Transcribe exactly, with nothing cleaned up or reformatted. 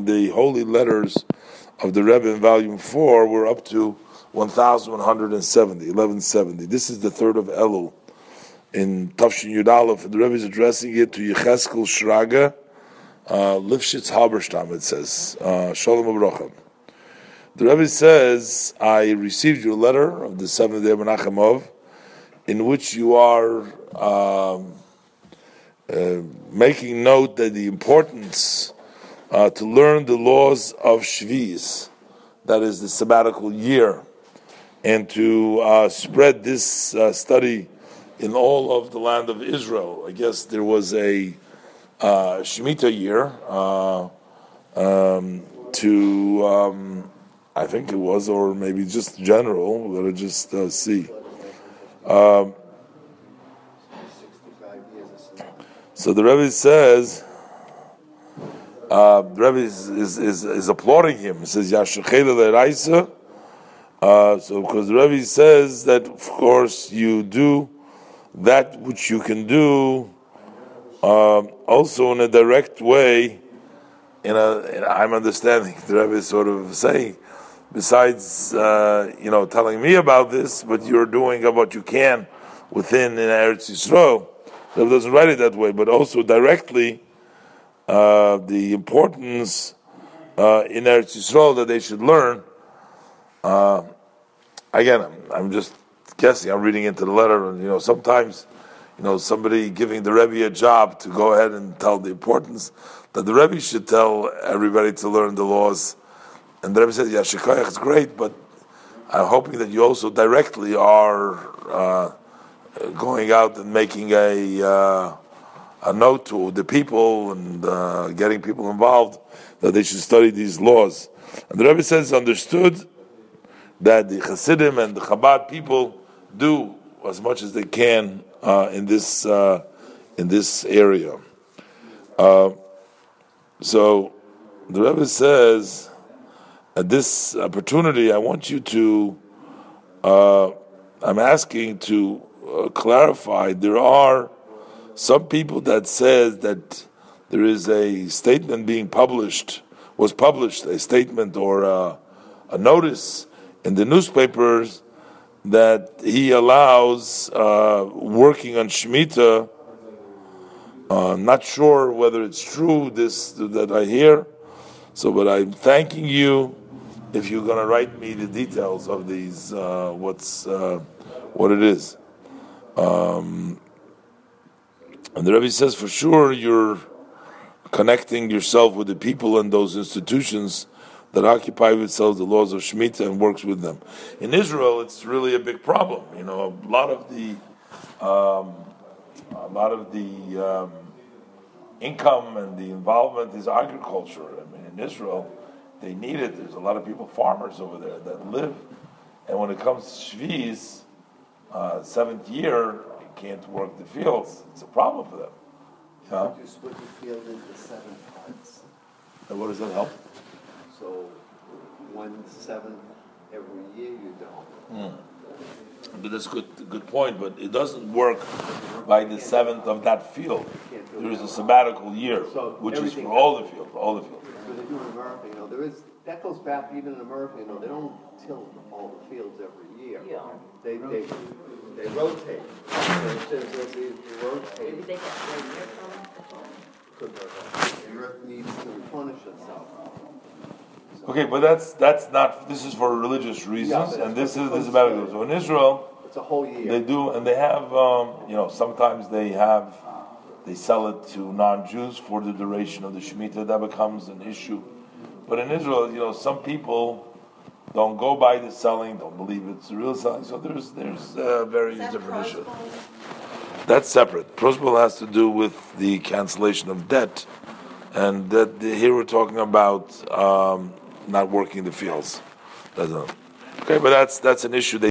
in the holy letters of the Rebbe in volume four. We're up to one thousand one hundred seventy, eleven seventy. This is the third of Elul in Tafshin Yud Aleph, and the Rebbe is addressing it to Yecheskel Shraga, uh, Lifshitz Halberstam, it says, uh, Shalom Abraham. The Rebbe says, I received your letter of the seventh day of Menachem Av, in which you are um, uh, making note that the importance uh, to learn the laws of Shvi'is, that is the sabbatical year, and to uh, spread this uh, study in all of the land of Israel. I guess there was a uh, Shemitah year uh, um, to, um, I think it was, or maybe just general. We're going to just uh, see. Um, so the Rebbe says, uh, the Rebbe is, is, is, is applauding him. He says, Yashachele le'raisa. Uh, so because the Rebbe says that, of course, you do that which you can do uh, also in a direct way. In a, in a, I'm understanding the Rebbe is sort of saying, besides uh, you know telling me about this, but you're doing what you can within in Eretz Yisrael. The Rebbe doesn't write it that way, but also directly uh, the importance uh, in Eretz Yisrael that they should learn. Uh, again, I'm, I'm just guessing. I'm reading into the letter, and you know, sometimes, you know, somebody giving the Rebbe a job to go ahead and tell the importance that the Rebbe should tell everybody to learn the laws. And the Rebbe says, "Yeah, Shikoyach is great, but I'm hoping that you also directly are uh, going out and making a uh, a note to the people and uh, getting people involved that they should study these laws." And the Rebbe says, "Understood that the Hasidim and the Chabad people do as much as they can uh, in this uh, in this area." Uh, so the Rebbe says, at this opportunity, I want you to. Uh, I'm asking to uh, clarify. There are some people that says that there is a statement being published, was published a statement or a, a notice in the newspapers that he allows uh, working on Shemitah. Uh, not sure whether it's true, this that I hear. So, but I'm thanking you if you're going to write me the details of these, uh, what's uh, what it is. Um, and the Rebbe says, for sure, you're connecting yourself with the people and those institutions that occupy themselves the laws of Shemitah and works with them. In Israel, it's really a big problem. You know, a lot of the, um, a lot of the um, income and the involvement is agriculture. I mean, in Israel, they need it. There's a lot of people, farmers over there that live. And when it comes to Shvi'is, uh, seventh year, you can't work the fields. It's a problem for them. Yeah? You split the field into seven parts. And what does that help? So one seventh every year you don't. Mm. But that's a good, good point. But it doesn't work by the seventh of that field. There is a sabbatical year, so which is for all the fields, all the fields. But they do in America, you know, there is that goes back even in America. You know, they don't till all the fields every year. Yeah. They they they rotate. So it says that they, they rotate. Maybe they get one year from it. The earth needs to replenish itself. Okay, but that's that's not. This is for religious reasons, yeah, and this is this is about it. So in Israel, it's a whole year. They do, and they have. Um, you know, sometimes they have, they sell it to non-Jews for the duration of the Shemitah. That becomes an issue. But in Israel, you know, some people don't go by the selling, don't believe it's the real selling. So there's there's uh, very different issues. That's separate. Prosbol has to do with the cancellation of debt, and that here we're talking about. Um, not working the fields. Okay, but that's that's an issue. They